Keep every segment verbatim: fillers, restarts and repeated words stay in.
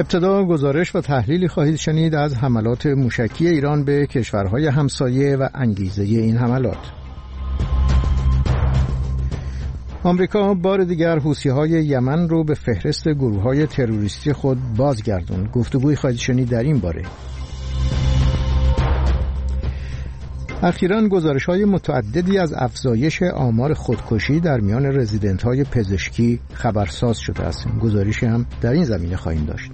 ابتدا گزارش و تحلیلی خواهید شنید از حملات موشکی ایران به کشورهای همسایه و انگیزه این حملات. آمریکا بار دیگر حوثی‌های یمن رو به فهرست گروه‌های تروریستی خود بازگرداند. گفتگوی خواهید شنید در این باره. اخیراً گزارش‌های متعددی از افزایش آمار خودکشی در میان رزیدنت‌های پزشکی خبرساز شده است. گزارشی هم در این زمینه خواهیم داشت.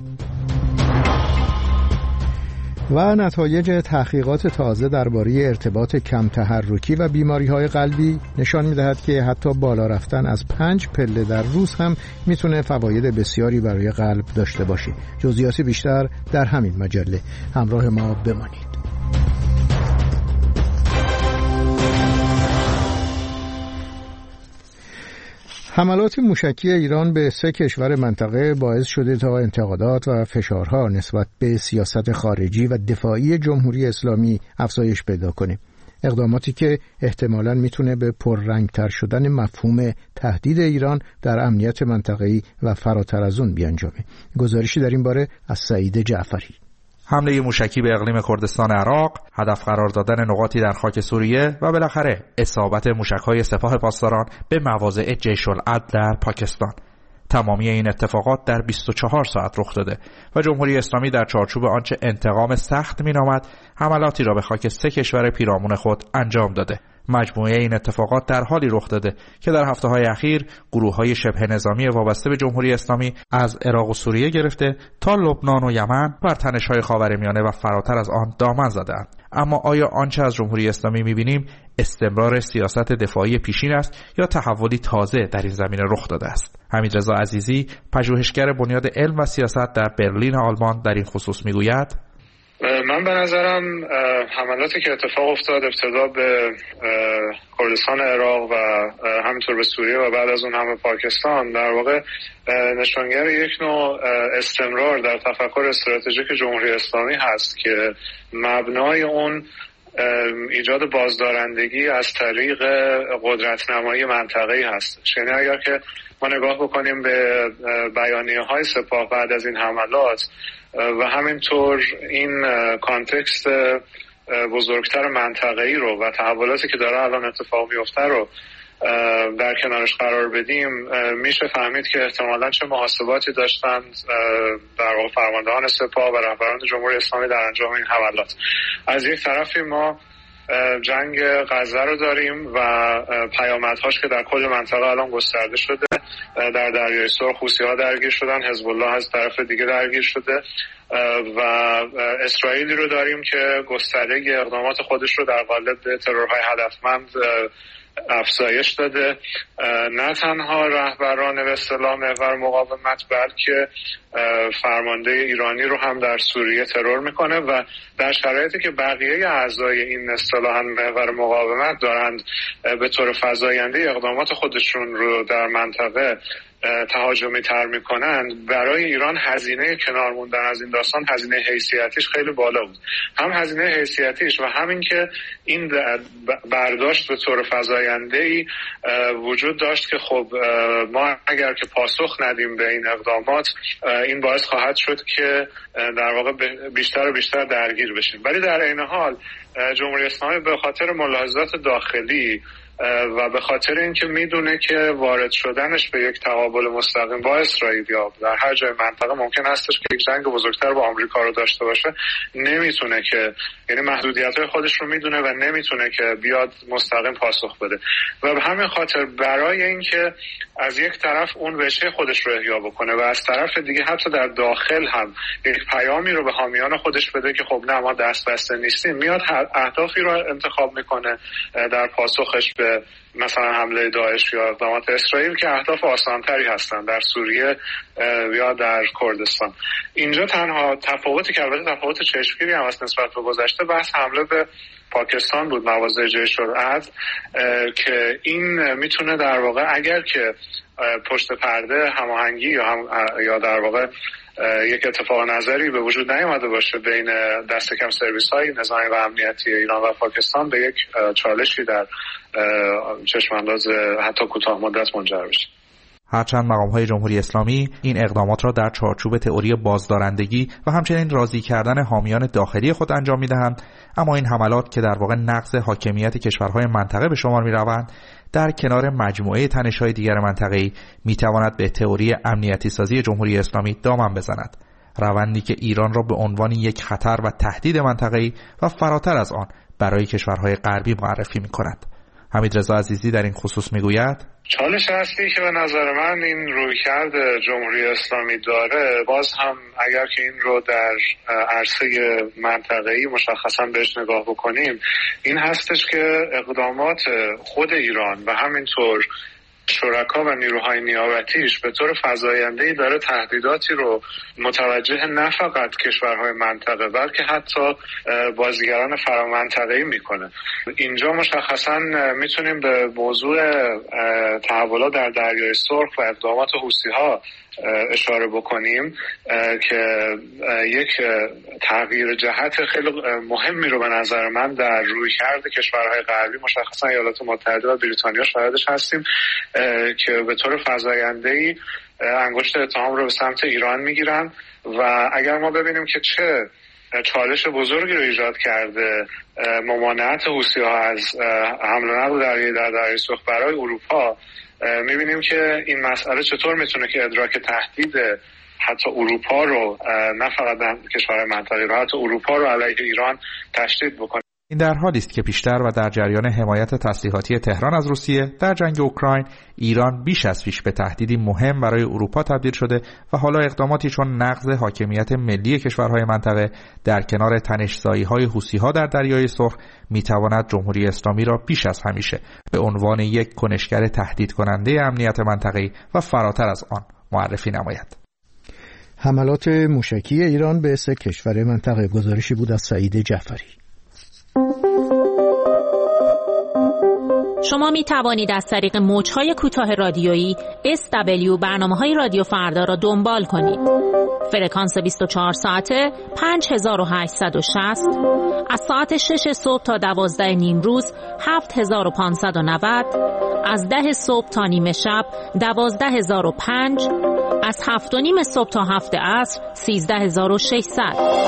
و نتایج تحقیقات تازه درباره ارتباط کم تحرکی و بیماری‌های قلبی نشان می‌دهد که حتی بالا رفتن از پنج پله در روز هم میتونه فواید بسیاری برای قلب داشته باشه. جزئیات بیشتر در همین مجله. همراه ما بمانید. حملات موشکی ایران به سه کشور منطقه باعث شده تا انتقادات و فشارها نسبت به سیاست خارجی و دفاعی جمهوری اسلامی افزایش پیدا کنه. اقداماتی که احتمالاً میتونه به پررنگتر شدن مفهوم تهدید ایران در امنیت منطقه‌ای و فراتر از اون بیانجامه. گزارشی در این باره از سعید جعفری. حمله موشکی به اقلیم کردستان عراق، هدف قرار دادن نقاطی در خاک سوریه و بالاخره اصابت موشک‌های سپاه پاسداران به مواضع جیش العدل در پاکستان. تمامی این اتفاقات در بیست و چهار ساعت رخ داده و جمهوری اسلامی در چارچوب آنچه انتقام سخت مینامد حملاتی را به خاک سه کشور پیرامون خود انجام داده. مجموعه این اتفاقات در حالی رخ داده که در هفته‌های اخیر گروه‌های شبه نظامی وابسته به جمهوری اسلامی از عراق و سوریه گرفته تا لبنان و یمن بر تنش‌های خاورمیانه و فراتر از آن دامن زده‌اند. اما آیا آنچه از جمهوری اسلامی می‌بینیم استمرار سیاست دفاعی پیشین است یا تحولی تازه در این زمینه رخ داده است؟ حمیدرضا عزیزی، پژوهشگر بنیاد علم و سیاست در برلین آلمان، در این خصوص می‌گوید: من به نظرم حملاتی که اتفاق افتاد ابتدا به کردستان عراق و همینطور به سوریه و بعد از اون هم به پاکستان در واقع نشانگر یک نوع استمرار در تفکر استراتژیک جمهوری اسلامی هست که مبنای اون ایجاد بازدارندگی از طریق قدرت نمایی منطقه‌ای هست. یعنی اگر که ما نگاه بکنیم به بیانیه‌های سپاه بعد از این حملات و همینطور این کانتکست بزرگتر منطقه‌ای رو و تحولاتی که داره الان اتفاق میفته رو در کنارش قرار بدیم، میشه فهمید که احتمالاً چه محاسباتی داشتند در واقع فرماندهان سپاه و رهبران جمهوری اسلامی در انجام این حملات. از یک طرفی ما جنگ غزه رو داریم و پیامدهاش که در کل منطقه الان گسترده شده. در دریای سرخ حوثی‌ها درگیر شدن، حزب الله از طرف دیگه درگیر شده و اسرائیلی رو داریم که گسترده اقدامات خودش رو در قالب ترورهای هدفمند افزایش داده. نه تنها رهبران به اصطلاح محور مقاومت بلکه فرمانده ایرانی رو هم در سوریه ترور میکنه و در شرایطی که بقیه اعضای این اصطلاحاً محور مقاومت دارند به طور فزاینده اقدامات خودشون رو در منطقه تهاجمی تر میکنند، برای ایران هزینه کنار موندن از این داستان، هزینه حیثیتیش خیلی بالا بود. هم هزینه حیثیتیش و همین که این برداشت به طور فزاینده‌ای وجود داشت که خب ما اگر که پاسخ ندیم به این اقدامات این باعث خواهد شد که در واقع بیشتر و بیشتر درگیر بشیم. ولی در این حال جمهوری اسلامی به خاطر ملاحظات داخلی و به خاطر اینکه میدونه که وارد شدنش به یک تقابل مستقیم با اسرائیل یا در هر جای منطقه ممکن هستش که یک جنگ بزرگتر با آمریکا رو داشته باشه، نمیتونه که یعنی محدودیت‌های خودش رو میدونه و نمیتونه که بیاد مستقیم پاسخ بده و به همین خاطر برای اینکه از یک طرف اون وجه خودش رو احیا بکنه و از طرف دیگه حتی در داخل هم یک پیامی رو به حامیان خودش بده که خب نه ما دست بسته نیستیم، میاد اهدافی رو انتخاب میکنه در پاسخش به مثلا حمله داعش یا اقدامات اسرائیل که اهداف آسانتری هستن در سوریه یا در کردستان. اینجا تنها تفاوتی که البته تفاوت چشمگیری هم هست نسبت به گذشته بحث حمله به پاکستان بود، مواضع جیش العدل، که این میتونه در واقع اگر که پشت پرده هماهنگی یا هم یا در واقع یک اتفاق نظری به وجود نیامده باشه بین دست کم سرویس های نظامی و امنیتی ایران و پاکستان، به یک چالشی در چشم انداز حتی کوتاه مدت منجر بشه. هرچند مقام‌های جمهوری اسلامی این اقدامات را در چارچوب تئوری بازدارندگی و همچنین راضی کردن حامیان داخلی خود انجام می‌دهند، اما این حملات که در واقع نقض حاکمیت کشورهای منطقه به شمار می‌روند، در کنار مجموعه تنش‌های دیگر منطقه‌ای می‌تواند به تئوری امنیتی سازی جمهوری اسلامی دامن بزند، روندی که ایران را به عنوان یک خطر و تهدید منطقه‌ای و فراتر از آن برای کشورهای غربی معرفی می‌کند. حمیدرضا عزیزی در این خصوص میگوید: چالش اصلی که به نظر من این رویکرد جمهوری اسلامی داره، باز هم اگر که این رو در عرصه منطقه‌ای مشخصا بهش نگاه بکنیم، این هستش که اقدامات خود ایران و همینطور شرکا و نیروهای نیابتیش به طور فزاینده‌ای داره تهدیداتی رو متوجه نه فقط کشورهای منطقه بلکه حتی بازیگران فرامنطقه‌ای میکنه. اینجا مشخصا میتونیم به موضوع تحولات در دریای سرخ و اقدامات حوثی‌ها اشاره بکنیم که یک تغییر جهت خیلی مهمی رو به نظر من در رویکرد کشورهای غربی مشخصا ایالات متحده و بریتانیا شاهدش هستیم که به طور فزاینده‌ای انگشت اتهام رو به سمت ایران میگیرن و اگر ما ببینیم که چه چالش بزرگی رو ایجاد کرده ممانعت حوثی‌ها از حمل و نقل دریایی در دریای سرخ برای اروپا، میبینیم که این مسئله چطور میتونه که ادراک تهدید حتی اروپا رو، نه فقط کشورهای منطقه‌ای رو، حتی اروپا رو علیه ایران تشدید بکنه. این در حالی است که پیشتر و در جریان حمایت تسلیحاتی تهران از روسیه در جنگ اوکراین، ایران بیش از پیش به تهدیدی مهم برای اروپا تبدیل شده و حالا اقداماتی چون نقض حاکمیت ملی کشورهای منطقه در کنار تنش‌زایی‌های حوثی‌ها در دریای سرخ میتواند جمهوری اسلامی را بیش از همیشه به عنوان یک کنشگر تهدید کننده امنیت منطقه‌ای و فراتر از آن معرفی نماید. حملات موشکی ایران به سه کشور منطقه. گزارشی بود از سعید جعفری. شما می توانید از طریق موج‌های کوتاه رادیویی اس دبلیو برنامه‌های رادیو فردا را دنبال کنید. فرکانس بیست و چهار ساعته پنج هزار و هشتصد و شصت، از ساعت شش صبح تا دوازده نیم روز هفت هزار و پانصد و نود، از ده صبح تا نیمه شب دوازده هزار و پنج، از هفت و نیم صبح تا هفت عصر سیزده هزار و ششصد.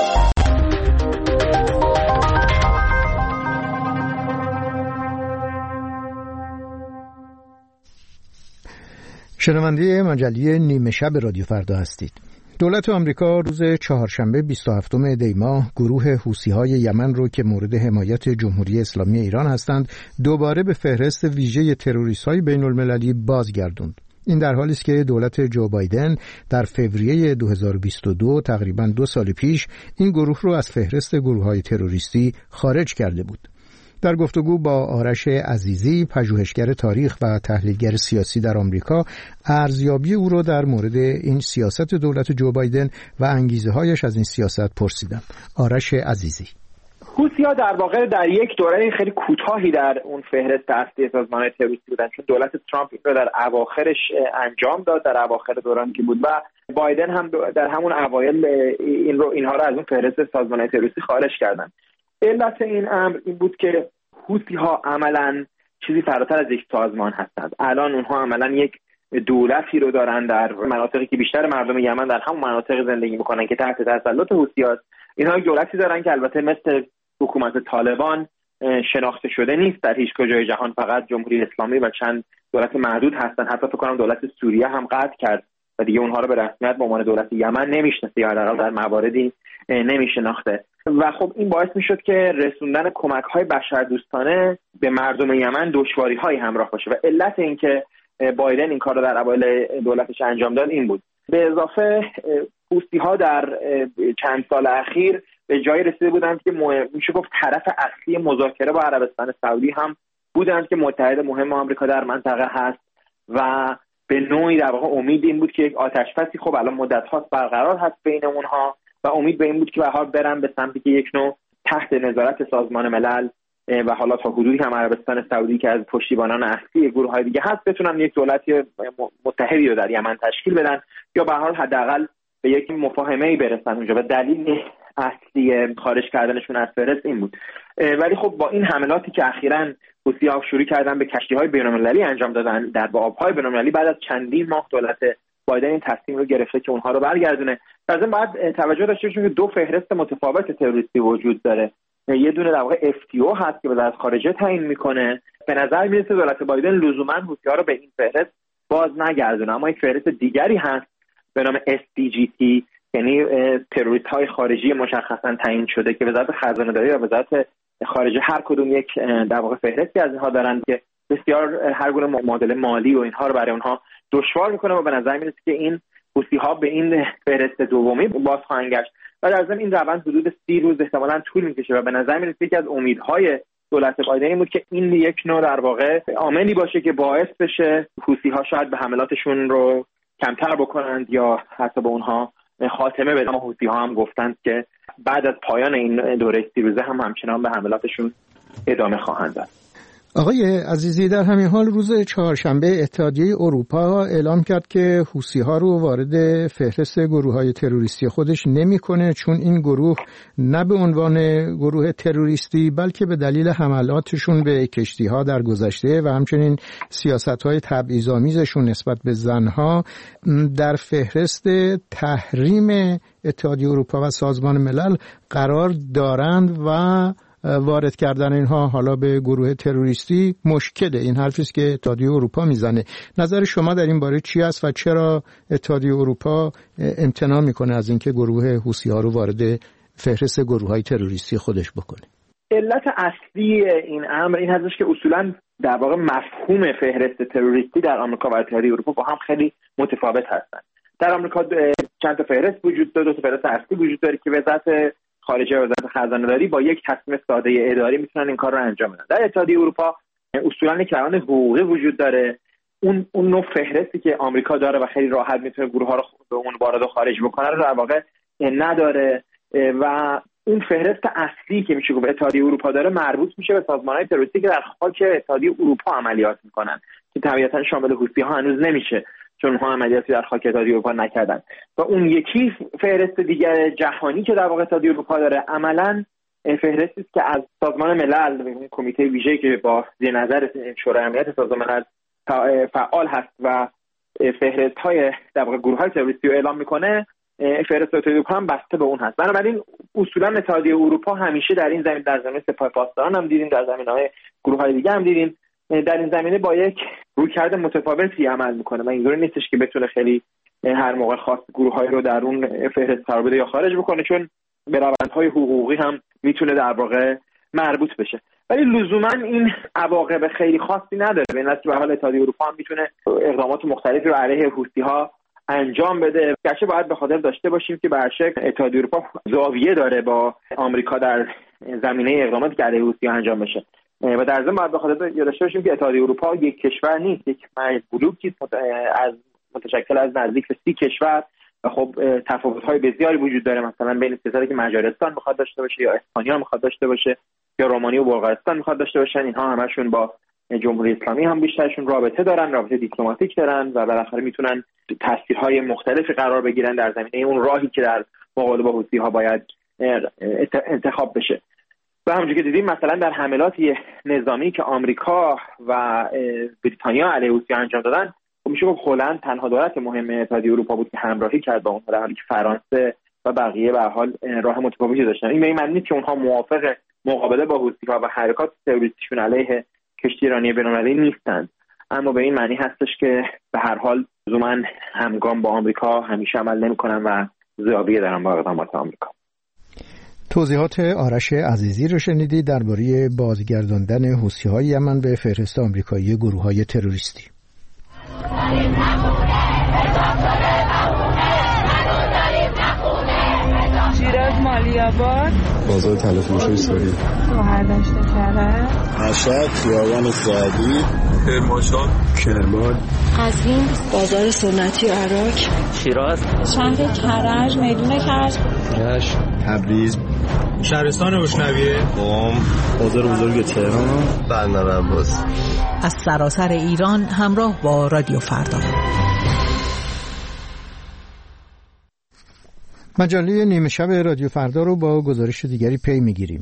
شنونده مجله نیمه شب رادیو فردا هستید. دولت آمریکا روز چهارشنبه بیست و هفتم دی ماه گروه حوثی‌های یمن رو که مورد حمایت جمهوری اسلامی ایران هستند دوباره به فهرست ویژه تروریست‌های بین‌المللی بازگرداند. این در حالی است که دولت جو بایدن در فوریه دو هزار و بیست و دو، تقریباً دو سال پیش، این گروه رو از فهرست گروه‌های تروریستی خارج کرده بود. در گفتگو با آرش عزیزی، پژوهشگر تاریخ و تحلیلگر سیاسی در آمریکا، ارزیابی او را در مورد این سیاست دولت جو بایدن و انگیزه‌هایش از این سیاست پرسیدم. آرش عزیزی: حوثی‌ها در واقع در یک دوره خیلی کوتاهی در اون فهرست اصلی سازمان تروریستی بودن، چون دولت ترامپ این رو در اواخرش انجام داد، در اواخر دورانی که بود، و بایدن هم در همون اوایل این رو اینها رو از اون فهرست سازمان تروریستی خارج کردن. علت این امر این بود که حوثی‌ها عملاً چیزی فراتر از یک سازمان هستند. الان اونها عملاً یک دولتی رو دارن در مناطقی که بیشتر مردم یمن در همون مناطق زندگی میکنن که تحت تسلط حوثی‌هاست. اینها یک دولتی دارن که البته مثل حکومت طالبان شناخته شده نیست در هیچ کجای جهان، فقط جمهوری اسلامی و چند دولت معدود هستن. حتی فکر کنم دولت سوریه هم قطع کرد و دیگه اونها رو به رسمیت به عنوان دولت یمن نمیشناسه یا حداقل در مواردی نمیشناخته. و خب این باعث میشد که رسوندن کمک‌های بشردوستانه به مردم یمن دشواری‌هایی همراه باشه و علت این که بایدن این کار رو در اوایل دولتش انجام داد این بود. به اضافه حوثی‌ها در چند سال اخیر به جایی رسیده بودند که میشه گفت طرف اصلی مذاکره با عربستان سعودی هم بودند که متحد مهم آمریکا در منطقه هست و به نوعی در واقع امید این بود که یک آتش‌بسی خب الان مدت‌هاست برقرار هست بین اونها و امید به این بود که به حال برن به سمتی که یک نوع تحت نظارت سازمان ملل و حالا تا حدودی هم عربستان سعودی که از پشتیبانان اصلی گروه‌های دیگه هست بتونن یک دولتی متحدی رو در یمن تشکیل بدن یا به حال حداقل به یک مفاهمه‌ای برسن اونجا. و دلیل اصلی خارج کردنشون از فهرست این بود. ولی خب با این حملاتی که اخیراً حوثی‌ها شروع کردن به کشتی‌های بین‌المللی انجام دادن در آب‌های بین‌المللی، بعد از چندین ماه دولت بایدن این تصمیم رو گرفته که اونها رو برگردونه. لازم باید توجه داشته باشیم که دو فهرست متفاوت تروریستی وجود داره. یه دونه در واقع اف تی او هست که وزارت خارجه تعیین میکنه. به نظر میاد دولت بایدن لزوما حوثی‌ها رو به این فهرست باز نگردونه، اما یک فهرست دیگری هست به نام اس دی جی تی، یعنی تروریست‌های خارجی مشخصاً تعیین شده که وزارت خزانه‌داری و وزارت خارجه هر کدوم یک در واقع فهرستی از اینها دارن که بسیار هر گونه معادله مالی و اینها رو برای اونها دشوار میکنه و به نظر میاد که این حوثی‌ها به این فهرست دومی باز خواهند گشت و در ضمن این روند حدود سی روز احتمالاً طول میکشه و به نظر میاد یکی از امیدهای دولت بایدن این بود که این یک نوع در واقع عاملی باشه که باعث بشه حوثی‌ها شاید به حملاتشون رو کمتر بکنند یا حتی به اونها خاتمه بدن. حوثی‌ها هم گفتند که بعد از پایان این دوره سی روزه هم همچنان به حملاتشون ادامه خواهند داد. آقای عزیزی، در همین حال روز چهارشنبه اتحادیه اروپا اعلام کرد که حوثی‌ها رو وارد فهرست گروه‌های تروریستی خودش نمی‌کنه، چون این گروه نه به عنوان گروه تروریستی بلکه به دلیل حملاتشون به کشتی‌ها در گذشته و همچنین سیاست‌های تبعیض‌آمیزشون نسبت به زنها در فهرست تحریم اتحادیه اروپا و سازمان ملل قرار دارند و وارد کردن اینها حالا به گروه تروریستی مشکله. این حرفی است که اتحادیه اروپا میزنه. نظر شما در این باره چی است و چرا اتحادیه اروپا امتناع میکنه از اینکه گروه حوثی‌ها رو وارد فهرست گروه‌های تروریستی خودش بکنه؟ علت اصلی این امر این هستش که اصولاً در واقع مفهوم فهرست تروریستی در آمریکا و اتحادیه اروپا با هم خیلی متفاوت هستند. در آمریکا چند تا فهرست وجود داره، دو تا فهرست اصلی وجود داره که وزارت خارجه و وزارت خزانه‌داری با یک تصمیم ساده اداری میتونن این کار رو انجام بدن. در اتحادیه اروپا اصولاً یک روند حقوقی وجود داره. اون اون نوع فهرستی که آمریکا داره و خیلی راحت میتونه گروه ها رو به اون وارد و خارج بکنه رو در واقع نداره و اون فهرست اصلی که میشه گفت اتحادیه اروپا داره مربوط میشه به سازمان‌های تروریستی که در خاک اتحادیه اروپا عملیات میکنن که طبیعتاً شامل حوثی‌ها هنوز نمیشه چون اونها عملیاتی در خاک اتحادیه اروپا نکردن. و اون یکی فهرست دیگر جهانی که در واقع اتحادیه اروپا داره عملاً فهرستی است که از سازمان ملل، اون کمیته ویژه‌ای که با زیر نظر شورای امنیت سازمان ملل فعال هست و فهرست‌های در واقع گروه‌های تروریستی رو اعلام میکنه، فهرست اتحادیه اروپا هم بسته به اون هست. بنابراین اصولاً اتحادیه اروپا همیشه در این زمین، در زمینه سپاه پاسداران هم دیدیم، در زمینه‌های گروه‌های دیگه هم دیدیم، در این زمینه با یک رویکرد متفاوتی عمل میکنه و اینجوری نیستش که بتونه خیلی هر موقع خواست گروه‌های رو در اون فهرست قرار بده یا خارج بکنه، چون به روندهای حقوقی هم میتونه در واقع مربوط بشه. ولی لزوما این عواقب خیلی خاصی نداره. به نظر به حال اتحادیه اروپا هم میتونه اقدامات مختلفی رو علیه حوثی‌ها انجام بده. گرچه باید به خاطر داشته باشیم که به هر شکل اتحادیه اروپا زاویه داره با آمریکا در زمینه اقداماتی که علیه حوثی‌ها انجام بشه و در ضمن باید به خاطر داشته باشیم که اتحادیه اروپا یک کشور نیست، یک بلوکی از متشکل از نزدیک به سی کشور و خب تفاوت‌های بسیاری وجود داره. مثلا بین کشوری که مجارستان میخواد داشته باشه یا اسپانیا میخواد داشته باشه یا رومانی و بلغارستان میخواد داشته باشن، اینها همشون با جمهوری اسلامی هم بیشترشون رابطه دارن، رابطه دیپلماتیک دارن و بالاخره میتونن تاثیرهای مختلفی قرار بگیرن در زمینه اون راهی که در مقابله با حوثی‌ها باید انتخاب بشه. و همونجوری که دیدیم مثلا در حملات نظامی که آمریکا و بریتانیا علیه حوثی‌ها انجام دادن، خب میشه گفت هلند تنها دولت مهم اتحادیه اروپا بود که همراهی کرد با اونها، در حالی که فرانسه و بقیه به هر حال راه متفاوتی داشتن. این به این معنی نیست که اونها موافق مقابله با حوثی‌ها و حرکات تروریستیشون علیه کشتی ایرانی بین‌المللی نیستند، اما به این معنی هستش که به هر حال لزوما همگام با آمریکا همیشه عمل نمی‌کنن و زاویه دارن با اقدامات آمریکا. توضیحات آرش عزیزی رو شنیدید درباره بازگرداندن حوثی‌های یمن به فهرست آمریکایی گروه‌های تروریستی. شیراز مالی‌آباد، بازار طلای‌فروشی سوری، گوهردشت کرج، مشهد، خیابان سعدی، کرمانشاه، کرمان، قزوین، بازار سنتی عراق، شیراز، شهر کرج، میدون کرج، کرج، تبریز، شهرستان روشنویه، قم، بازار بزرگ تهران، بندر عباس. از سراسر ایران همراه با رادیو فردا. مجله نیمه شب رادیو فردا رو با گزارش دیگری پی میگیریم.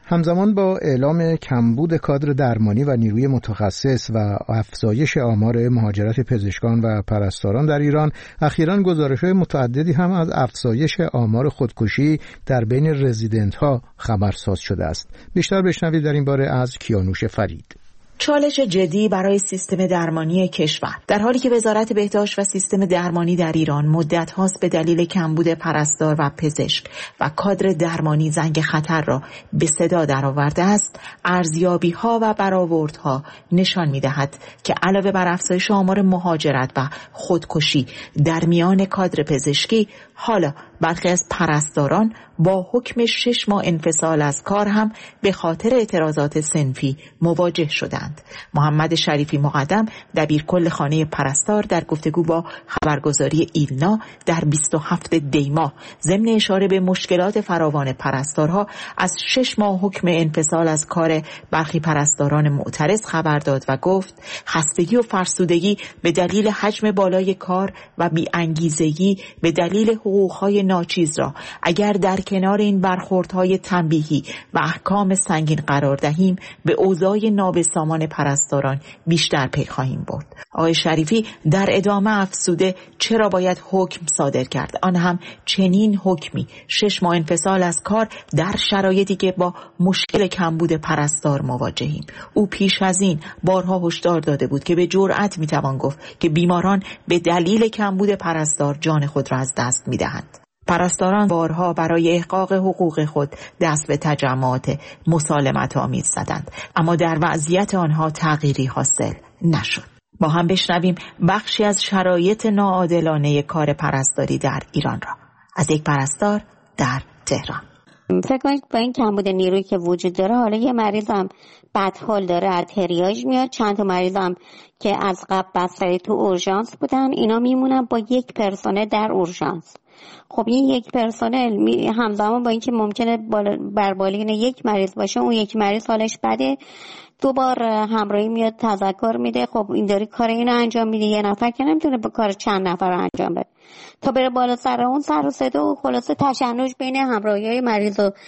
همزمان با اعلام کمبود کادر درمانی و نیروی متخصص و افزایش آمار مهاجرت پزشکان و پرستاران در ایران، اخیراً گزارش‌های متعددی هم از افزایش آمار خودکشی در بین رزیدنت‌ها خبرساز شده است. بیشتر بشنوید در این باره از کیانوش فرید. چالش جدی برای سیستم درمانی کشور، در حالی که وزارت بهداشت و سیستم درمانی در ایران مدت هاست به دلیل کمبود پرستار و پزشک و کادر درمانی زنگ خطر را به صدا درآورده است، ارزیابی ها و برآوردها نشان می دهد که علاوه بر افزایش آمار مهاجرت و خودکشی در میان کادر پزشکی، حالا برخی از پرستاران با حکم شش ماه انفصال از کار هم به خاطر اعتراضات صنفی مواجه شدند. محمد شریفی مقدم دبیرکل خانه پرستار در گفتگو با خبرگزاری ایلنا در بیست و هفتم دی ماه ضمن اشاره به مشکلات فراوان پرستارها از شش ماه حکم انفصال از کار برخی پرستاران معترض خبر داد و گفت خستگی و فرسودگی به دلیل حجم بالای کار و بی‌انگیزگی به دلیل حقوق‌های ناچیز را اگر در کنار این برخوردهای تنبیهی و احکام سنگین قرار دهیم به اوضاع نابسامان پرستاران بیشتر پی خواهیم برد. آقای شریفی در ادامه افزوده چرا باید حکم صادر کرد، آن هم چنین حکمی شش ماه انفصال از کار در شرایطی که با مشکل کمبود پرستار مواجهیم. او پیش از این بارها هشدار داده بود که به جرأت میتوان گفت که بیماران به دلیل کمبود پرستار جان خود را از دست میدهند. پرستاران بارها برای احقاق حقوق خود دست به تجمعات مسالمت آمیز زدند، اما در وضعیت آنها تغییری حاصل نشد. با هم بشنویم بخشی از شرایط ناعادلانه کار پرستاری در ایران را از یک پرستار در تهران. فکر کنید با این کمبود نیرویی که وجود داره، حالا یه مریضم بدحال داره از تریاج میاد، چند تا مریضم که از قبل بستری تو اورژانس بودن، اینا میمونن با یک پرسنل در اورژانس. خب این یک پرسنل همزمان با اینکه ممکنه بر بالین یک مریض باشه، اون یک مریض حالش بده، دو بار همراهی میاد تذکر میده، خب این داری کار اینو انجام میده، یه نفر که نمیتونه با کار چند نفر رو انجام بده، تا بره بالا سر اون سر و صدا و خلاصه تشنج بین همراهی‌های مریض و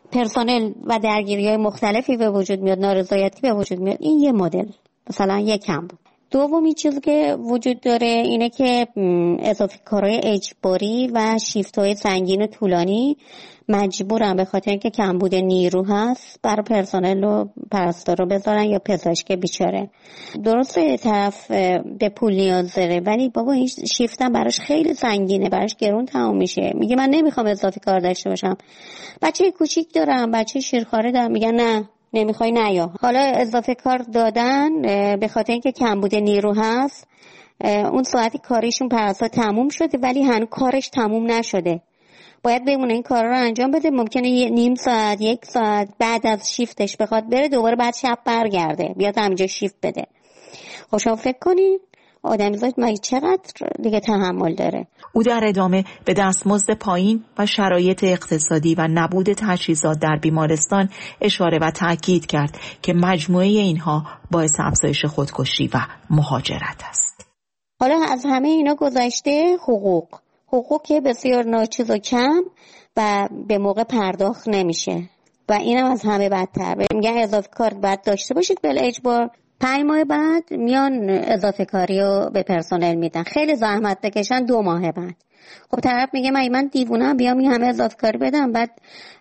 پرسنل و درگیری‌های مختلفی به وجود میاد، نارضایتی به وجود میاد. این یه مدل مثلا یکم بود. دومی چیزی که وجود داره اینه که اضافه کارهای اجباری و شیفت‌های سنگین و طولانی مجبورن به خاطر اینکه کمبود نیرو هست برای پرسنل و پرستار رو بذارن یا پزشک بیچاره. درسته یه طرف به پول نیاز داره، ولی بابا این شیفتم براش خیلی سنگینه، براش گرون تموم میشه. میگه من نمیخوام اضافه کار داشته باشم. بچه کوچیک دارم، بچه شیرخواره دارم، میگن نه نمیخوای نیا. حالا اضافه کار دادن به خاطر اینکه کمبود نیرو هست، اون ساعتی کاریشون پرستار تموم شده ولی هنوز کارش تموم نشده، باید بمونه این کارا رو انجام بده. ممکنه یه نیم ساعت یک ساعت بعد از شیفتش بخواد بره دوباره بعد شب برگرده بیاد همینجا شیفت بده. خب شما فکر کنین آدمیزاد مگه چقدر دیگه تحمل داره؟ او در ادامه به دستمزد پایین و شرایط اقتصادی و نبود تجهیزات در بیمارستان اشاره و تاکید کرد که مجموعه اینها باعث افزایش خودکشی و مهاجرت است. حالا از همه اینا گذشته حقوق حقوق که بسیار ناچیز و کم و به موقع پرداخت نمیشه و اینم از همه بدتر. میگن اضافه کار باید داشته باشید بل اجبار، پنج ماه بعد میان اضافه کاری رو به پرسنل میدن، خیلی زحمت بکشن دو ماه بعد. خب طرف میگه من من دیوونم بیام این همه اضافه کاری بدم، بعد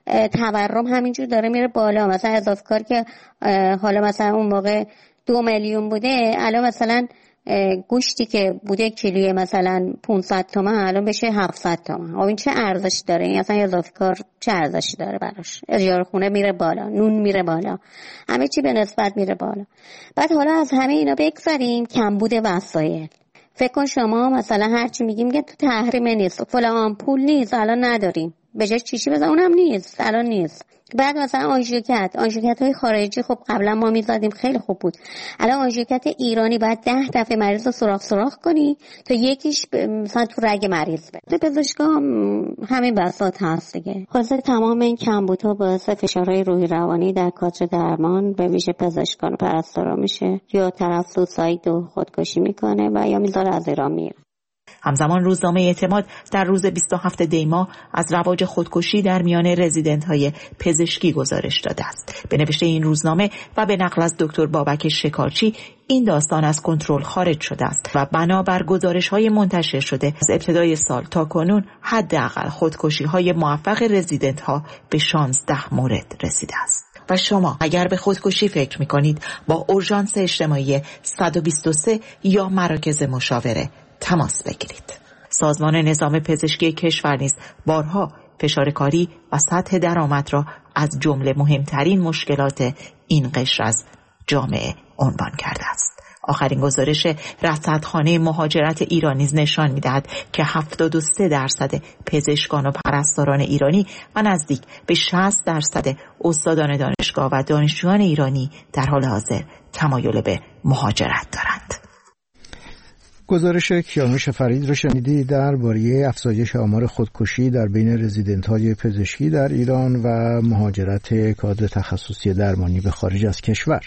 تورم همینجور داره میره بالا. مثلا اضافه کاری که حالا مثلا اون موقع دو میلیون بوده، الان مثلا گوشتی که بوده کیلوی مثلا پانصد تومان الان بشه هفتصد تومان. خب این چه ارزشی داره؟ این اصلا اضافه کار چه ارزشی داره براش؟ اجاره خونه میره بالا، نون میره بالا، همه چی به نسبت میره بالا. بعد حالا از همه اینا بگذاریم کمبود وسایل. فکر کن شما مثلا هر چی میگیم که تو تحریم نیست، فلان پول نیست الان نداریم، به جای چیشی بزن اونم نیست الان نیست. بعد مثلا آنژیوکت آنژیوکت های خارجی، خب قبلا ما میزدیم خیلی خوب بود، الان آنژیوکت ایرانی باید ده دفعه مریض رو سوراخ سوراخ کنی تا یکیش مثلا تو رگ مریض بره. پزشکا همین بساط هست دیگه. خلاصه تمام این کمبودها باعث فشارهای روحی روانی در کادر درمان به ویژه پزشکان و پرستارا میشه، یا طرف سوساید و خودکشی میکنه و یا میذاره از ایران میره. همزمان روزنامه اعتماد در روز بیست و هفتم دی ماه از رواج خودکشی در میان رزیدنت‌های پزشکی گزارش داده است. به نوشته این روزنامه و به نقل از دکتر بابک شکارچی، این داستان از کنترل خارج شده است و بنابر گزارش‌های منتشر شده از ابتدای سال تا کنون حداقل خودکشی‌های موفق رزیدنت‌ها به شانزده مورد رسیده است. و شما اگر به خودکشی فکر می‌کنید با اورژانس اجتماعی صد و بیست و سه یا مراکز مشاوره تماس بگیرید. سازمان نظام پزشکی کشور نیز بارها فشار کاری و سطح درآمد را از جمله مهمترین مشکلات این قشر از جامعه عنوان کرده است. آخرین گزارش رصدخانه مهاجرت ایران نیز نشان می‌دهد که هفتاد و سه درصد پزشکان و پرستاران ایرانی و نزدیک به شصت درصد استادان دانشگاه و دانشجویان ایرانی در حال حاضر تمایل به مهاجرت دارند. گزارش کیانوش فرید را شنیدید درباره افزایش آمار خودکشی در بین رزیدنت‌های پزشکی در ایران و مهاجرت کادر تخصصی درمانی به خارج از کشور.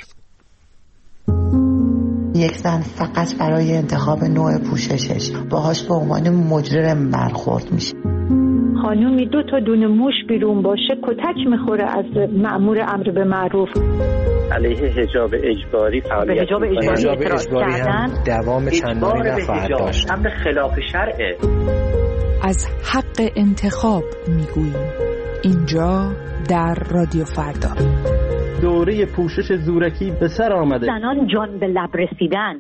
یک زن فقط برای انتخاب نوع پوششش باهاش به عنوان مجرم برخورد میشه. خانومی دو تا دونه موش بیرون باشه کتک میخوره از مأمور امر به معروف. علیه حجاب اجباری فعالیت به حجاب اجباری اعتراض کردن دوام چندانی نخواهد داشت. امر خلاف شرعه. از حق انتخاب میگوییم اینجا در رادیو فردا. دوره پوشش زورکی به سر آمده. زنان جان به لب رسیدن.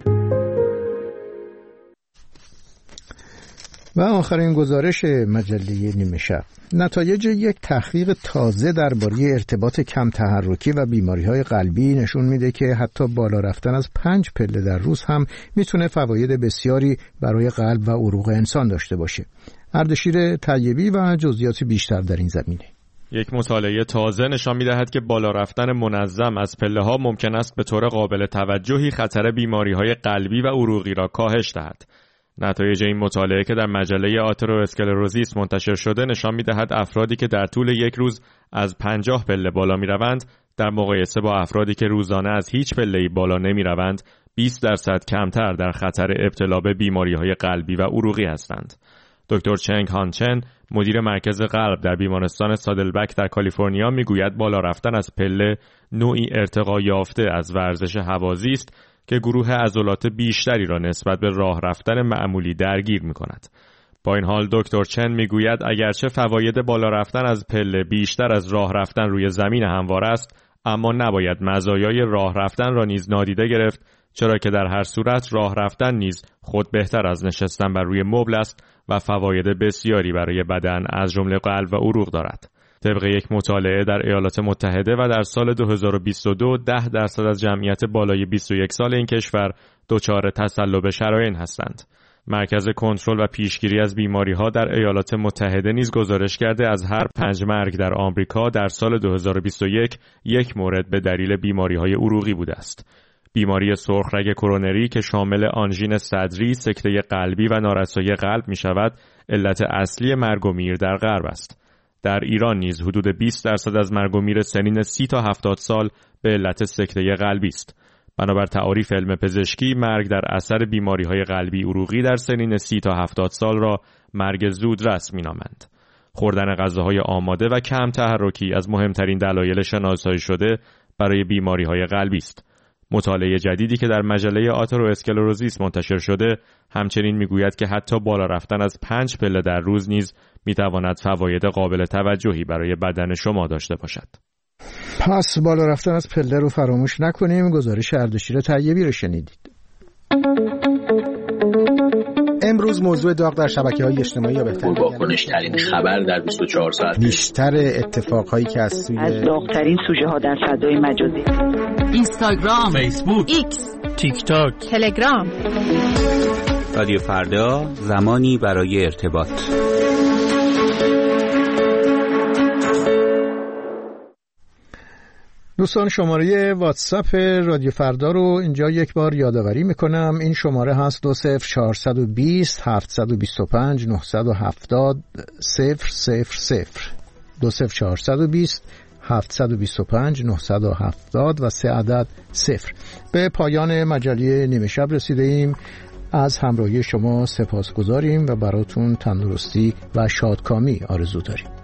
و آخرین گزارش مجله نیمه شب، نتایج یک تحقیق تازه درباره ارتباط کم تحرکی و بیماری‌های قلبی نشون میده که حتی بالا رفتن از پنج پله در روز هم میتونه فواید بسیاری برای قلب و عروق انسان داشته باشه. اردشیر طیبی و جزئیات بیشتر در این زمینه. یک مطالعه تازه نشان می‌دهد که بالا رفتن منظم از پله‌ها ممکن است به طور قابل توجهی خطر بیماری‌های قلبی و عروقی را کاهش دهد. نتایج این مطالعه که در مجله آترواسکلروزیس منتشر شده نشان می‌دهد افرادی که در طول یک روز از پنجاه پله بالا می‌روند در مقایسه با افرادی که روزانه از هیچ پله‌ای بالا نمی‌روند بیست درصد کمتر در خطر ابتلا به بیماری‌های قلبی و عروقی هستند. دکتر چنگ هانچن، مدیر مرکز قلب در بیمارستان سادلبک در کالیفرنیا میگوید بالا رفتن از پله نوعی ارتقا یافته از ورزش هوازی است که گروه عضلات بیشتری را نسبت به راه رفتن معمولی درگیر می‌کند. با این حال دکتر چن میگوید اگرچه فواید بالا رفتن از پله بیشتر از راه رفتن روی زمین هموار است، اما نباید مزایای راه رفتن را نیز نادیده گرفت، چرا که در هر صورت راه رفتن نیز خود بهتر از نشستن بر روی مبل است و فواید بسیاری برای بدن از جمله قلب و عروق دارد. طبق یک مطالعه در ایالات متحده و در سال دو هزار و بیست و دو ده درصد از جمعیت بالای بیست و یک سال این کشور دچار تصلب شرائین هستند. مرکز کنترل و پیشگیری از بیماری‌ها در ایالات متحده نیز گزارش کرده از هر پنج مرگ در آمریکا در سال دو هزار و بیست و یک یک مورد به دلیل بیماری‌های عروقی بوده است. بیماری سرخرگ کرونری که شامل آنژین صدری، سکته قلبی و نارسایی قلب می شود، علت اصلی مرگ و میر در غرب است. در ایران نیز حدود بیست درصد از مرگ و میر سنین سی تا هفتاد سال به علت سکته قلبی است. بنابر تعاریف علم پزشکی، مرگ در اثر بیماری‌های قلبی عروقی در سنین سی تا هفتاد سال را مرگ زودرس می‌نامند. خوردن غذاهای آماده و کم تحرکی از مهمترین دلایل شناسایی شده برای بیماری‌های قلبی است. مطالعه جدیدی که در مجله آترواسکلروزیس منتشر شده همچنین میگوید که حتی بالا رفتن از پنج پله در روز نیز میتواند فواید قابل توجهی برای بدن شما داشته باشد. پس بالا رفتن از پله رو فراموش نکنیم. گزارش اردشیر طیبی رو شنیدید. امروز موضوع داغ در شبکه‌های اجتماعی یا بهتر واکنش‌ترین خبر در بیست و چهار ساعت، بیشتر اتفاقهایی که از سوی از داغ‌ترین سوژه‌ها در فضای مجازی، اینستاگرام، فیسبوک، ایکس، تیک تاک، تلگرام. رادیو فردا، زمانی برای ارتباط. دوستان، شماره واتساپ رادیو فردا رو اینجا یک بار یادآوری میکنم. این شماره هست دو صفر چهارصد و بیست هفتصد و بیست و پنج نهصد و هفتاد صفر صفر صفر دو صفر چهارصد و بیست هفتصد و بیست و پنج نهصد و هفتاد و سه عدد صفر. به پایان مجله نیمه شب رسیده ایم. از همراهی شما سپاسگزاریم و براتون تندرستی و شادکامی آرزو داریم.